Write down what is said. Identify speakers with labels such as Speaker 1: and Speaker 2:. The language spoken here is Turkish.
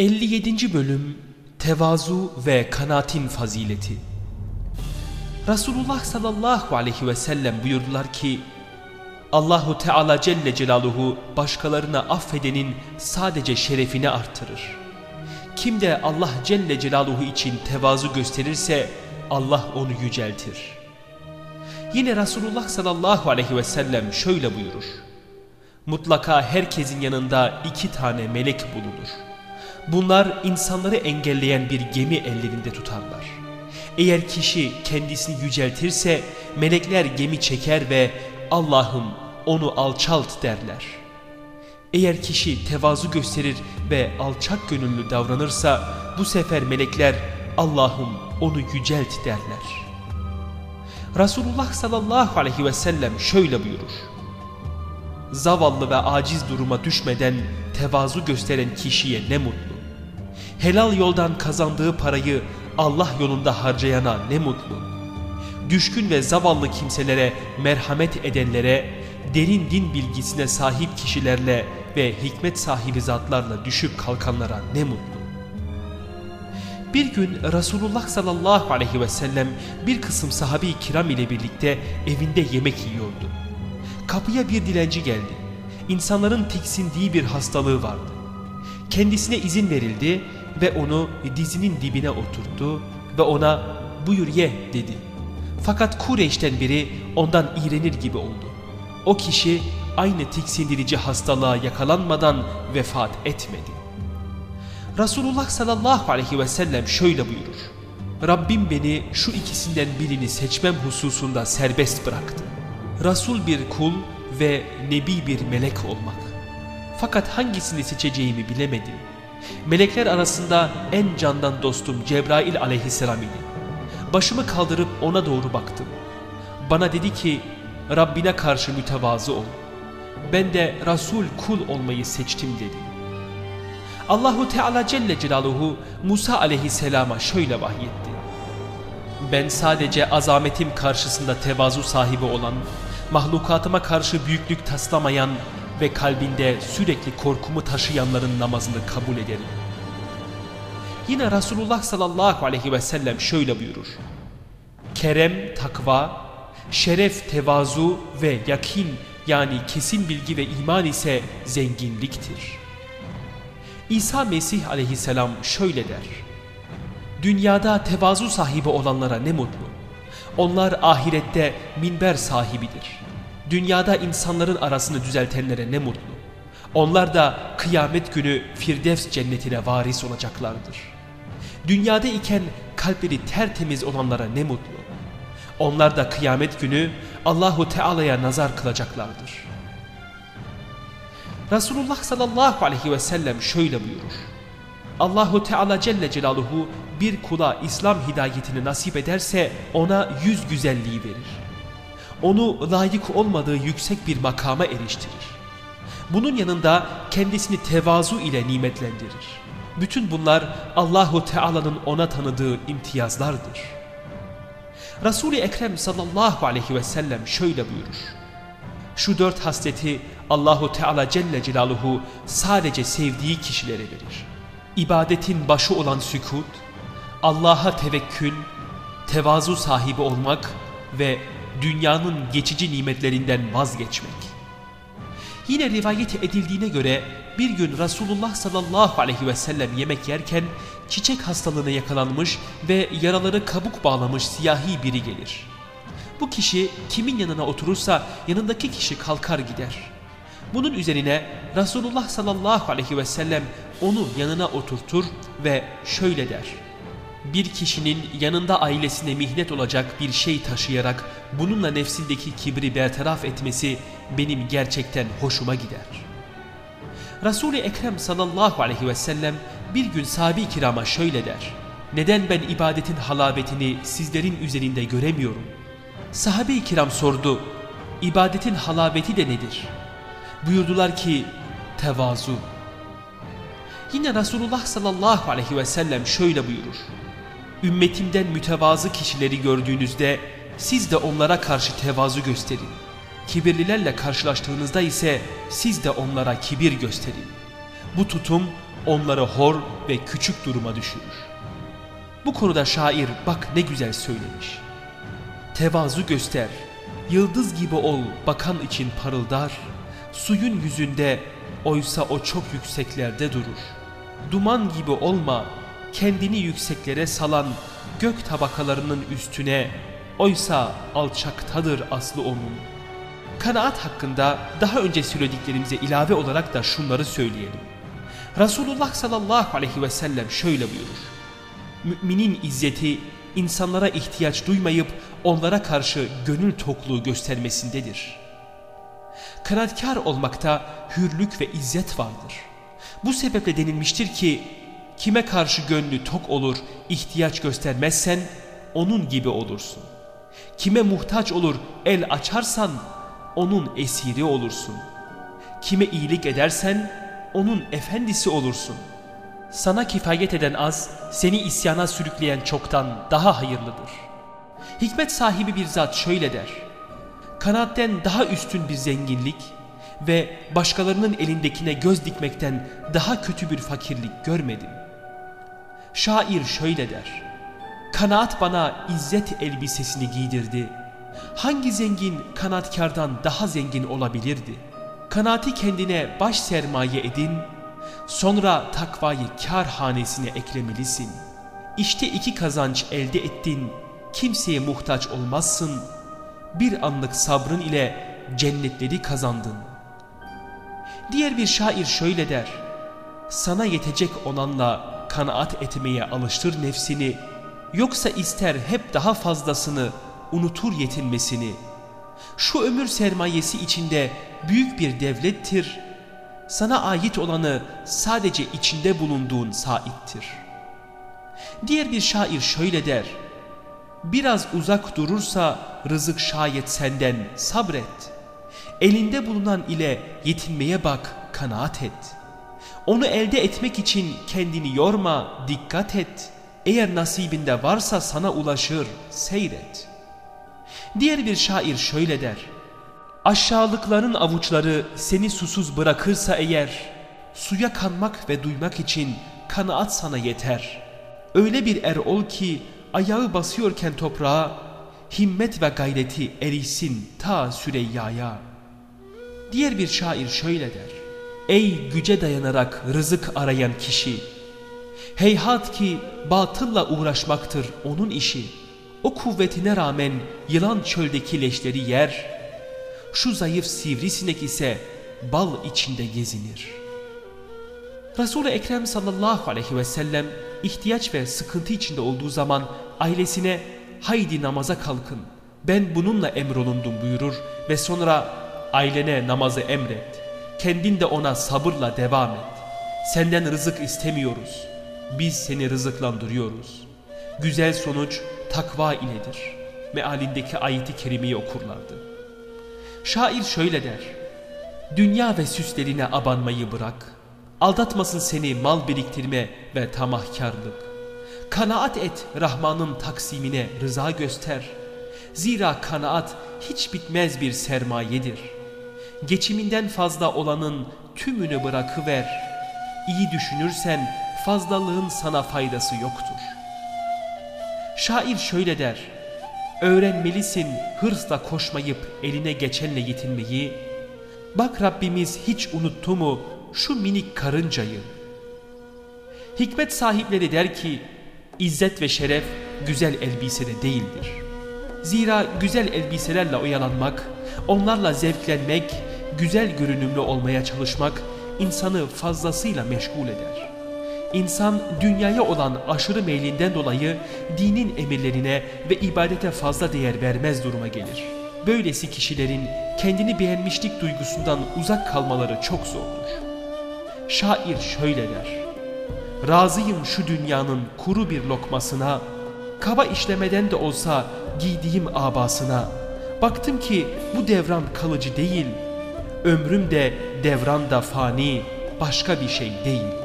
Speaker 1: 57. Bölüm Tevazu ve Kanaatin Fazileti. Resulullah sallallahu aleyhi ve sellem buyurdular ki, Allahu Teala Celle Celaluhu başkalarına affedenin sadece şerefini artırır. Kim de Allah Celle Celaluhu için tevazu gösterirse Allah onu yüceltir. Yine Resulullah sallallahu aleyhi ve sellem şöyle buyurur: mutlaka herkesin yanında 2 tane melek bulunur. Bunlar insanları engelleyen bir gemi ellerinde tutarlar. Eğer kişi kendisini yüceltirse melekler gemi çeker ve Allah'ım onu alçalt derler. Eğer kişi tevazu gösterir ve alçak gönüllü davranırsa bu sefer melekler Allah'ım onu yücelt derler. Resulullah sallallahu aleyhi ve sellem şöyle buyurur: zavallı ve aciz duruma düşmeden tevazu gösteren kişiye ne mutlu. Helal yoldan kazandığı parayı Allah yolunda harcayana ne mutlu. Düşkün ve zavallı kimselere merhamet edenlere, derin din bilgisine sahip kişilerle ve hikmet sahibi zatlarla düşüp kalkanlara ne mutlu. Bir gün Resulullah sallallahu aleyhi ve sellem bir kısım sahabe-i kiram ile birlikte evinde yemek yiyordu. Kapıya bir dilenci geldi. İnsanların tiksindiği bir hastalığı vardı. Kendisine izin verildi ve onu dizinin dibine oturttu ve ona buyur ye dedi. Fakat Kureyş'ten biri ondan iğrenir gibi oldu. O kişi aynı tiksindirici hastalığa yakalanmadan vefat etmedi. Resulullah sallallahu aleyhi ve sellem şöyle buyurur: Rabbim beni şu ikisinden birini seçmem hususunda serbest bıraktı. Resul bir kul ve nebi bir melek olmak. Fakat hangisini seçeceğimi bilemedim. Melekler arasında en candan dostum Cebrail aleyhisselam idi. Başımı kaldırıp ona doğru baktım. Bana dedi ki, Rabbine karşı mütevazı ol. Ben de Resul kul olmayı seçtim dedi. Allahu Teala Celle Celaluhu Musa aleyhisselama şöyle vahyetti: ben sadece azametim karşısında tevazu sahibi olan, mahlukatıma karşı büyüklük taslamayan ve kalbinde sürekli korkumu taşıyanların namazını kabul ederim. Yine Resulullah sallallahu aleyhi ve sellem şöyle buyurur: kerem takva, şeref tevazu ve yakin yani kesin bilgi ve iman ise zenginliktir. İsa Mesih aleyhisselam şöyle der: dünyada tevazu sahibi olanlara ne mutlu. Onlar ahirette minber sahibidir. Dünyada insanların arasını düzeltenlere ne mutlu. Onlar da kıyamet günü Firdevs cennetine varis olacaklardır. Dünyada iken kalpleri tertemiz olanlara ne mutlu. Onlar da kıyamet günü Allahu Teala'ya nazar kılacaklardır. Resulullah sallallahu aleyhi ve sellem şöyle buyurur: Allahu Teala Celle Celaluhu bir kula İslam hidayetini nasip ederse ona 100 güzelliği verir. Onu layık olmadığı yüksek bir makama eriştirir. Bunun yanında kendisini tevazu ile nimetlendirir. Bütün bunlar Allahu Teala'nın ona tanıdığı imtiyazlardır. Resul-i Ekrem sallallahu aleyhi ve sellem şöyle buyurur: şu 4 hasleti Allahu Teala Celle Celaluhu sadece sevdiği kişilere verir. İbadetin başı olan sükut, Allah'a tevekkül, tevazu sahibi olmak ve dünyanın geçici nimetlerinden vazgeçmek. Yine rivayet edildiğine göre bir gün Resulullah sallallahu aleyhi ve sellem yemek yerken çiçek hastalığına yakalanmış ve yaraları kabuk bağlamış siyahi biri gelir. Bu kişi kimin yanına oturursa yanındaki kişi kalkar gider. Bunun üzerine Resulullah sallallahu aleyhi ve sellem onu yanına oturtur ve şöyle der: bir kişinin yanında ailesine mihnet olacak bir şey taşıyarak bununla nefsindeki kibri bertaraf etmesi benim gerçekten hoşuma gider. Resul-i Ekrem sallallahu aleyhi ve sellem bir gün sahabe-i kirama şöyle der: neden ben ibadetin halavetini sizlerin üzerinde göremiyorum? Sahabe-i kiram sordu: ibadetin halaveti de nedir? Buyurdular ki tevazu. Yine Resulullah sallallahu aleyhi ve sellem şöyle buyurur: ümmetimden mütevazı kişileri gördüğünüzde siz de onlara karşı tevazu gösterin. Kibirlilerle karşılaştığınızda ise siz de onlara kibir gösterin. Bu tutum onları hor ve küçük duruma düşürür. Bu konuda şair bak ne güzel söylemiş. Tevazu göster, yıldız gibi ol bakan için parıldar, suyun yüzünde oysa o çok yükseklerde durur. Duman gibi olma, kendini yükseklere salan gök tabakalarının üstüne, oysa alçaktadır aslı onun. Kanaat hakkında daha önce söylediklerimize ilave olarak da şunları söyleyelim. Resulullah sallallahu aleyhi ve sellem şöyle buyurur. Müminin izzeti insanlara ihtiyaç duymayıp onlara karşı gönül tokluğu göstermesindedir. Kanaatkar olmakta hürlük ve izzet vardır. Bu sebeple denilmiştir ki kime karşı gönlü tok olur, ihtiyaç göstermezsen onun gibi olursun. Kime muhtaç olur, el açarsan onun esiri olursun. Kime iyilik edersen onun efendisi olursun. Sana kifayet eden az, seni isyana sürükleyen çoktan daha hayırlıdır. Hikmet sahibi bir zat şöyle der. Kanaatten daha üstün bir zenginlik ve başkalarının elindekine göz dikmekten daha kötü bir fakirlik görmedim. Şair şöyle der. Kanaat bana izzet elbisesini giydirdi. Hangi zengin kanaatkardan daha zengin olabilirdi? Kanaati kendine baş sermaye edin, sonra takvayı kâr hanesine eklemelisin. İşte iki kazanç elde ettin, kimseye muhtaç olmazsın. Bir anlık sabrın ile cennetleri kazandın. Diğer bir şair şöyle der. Sana yetecek olanla kanaat etmeye alıştır nefsini, yoksa ister hep daha fazlasını, unutur yetinmesini. Şu ömür sermayesi içinde büyük bir devlettir. Sana ait olanı sadece içinde bulunduğun saittir. Diğer bir şair şöyle der. Biraz uzak durursa rızık şayet senden, sabret. Elinde bulunan ile yetinmeye bak, kanaat et. Onu elde etmek için kendini yorma, dikkat et. Eğer nasibinde varsa sana ulaşır, seyret. Diğer bir şair şöyle der. Aşağılıkların avuçları seni susuz bırakırsa eğer, suya kanmak ve duymak için kanaat sana yeter. Öyle bir er ol ki ayağı basıyorken toprağa, himmet ve gayreti erişsin ta Süreyya'ya. Diğer bir şair şöyle der. Ey güce dayanarak rızık arayan kişi! Heyhat ki batılla uğraşmaktır onun işi. O kuvvetine rağmen yılan çöldeki leşleri yer. Şu zayıf sivrisinek ise bal içinde gezinir. Resul-i Ekrem sallallahu aleyhi ve sellem ihtiyaç ve sıkıntı içinde olduğu zaman ailesine haydi namaza kalkın, ben bununla emrolundum buyurur ve sonra ailene namazı emret, kendin de ona sabırla devam et. Senden rızık istemiyoruz, biz seni rızıklandırıyoruz. Güzel sonuç takva iledir. Mealindeki ayeti kerimeyi okurlardı. Şair şöyle der. Dünya ve süslerine abanmayı bırak. Aldatmasın seni mal biriktirme ve tamahkarlık. Kanaat et, Rahman'ın taksimine rıza göster. Zira kanaat hiç bitmez bir sermayedir. Geçiminden fazla olanın tümünü bırakıver. İyi düşünürsen fazlalığın sana faydası yoktur. Şair şöyle der. Öğrenmelisin hırsla koşmayıp eline geçenle yetinmeyi. Bak Rabbimiz hiç unuttu mu şu minik karıncayı? Hikmet sahipleri der ki, İzzet ve şeref güzel elbisede değildir. Zira güzel elbiselerle oyalanmak, onlarla zevklenmek, güzel görünümlü olmaya çalışmak insanı fazlasıyla meşgul eder. İnsan dünyaya olan aşırı meylinden dolayı dinin emirlerine ve ibadete fazla değer vermez duruma gelir. Böylesi kişilerin kendini beğenmişlik duygusundan uzak kalmaları çok zordur. Şair şöyle der. Razıyım şu dünyanın kuru bir lokmasına, kaba işlemeden de olsa giydiğim abasına. Baktım ki bu devran kalıcı değil, ömrüm de devran da fani, başka bir şey değil.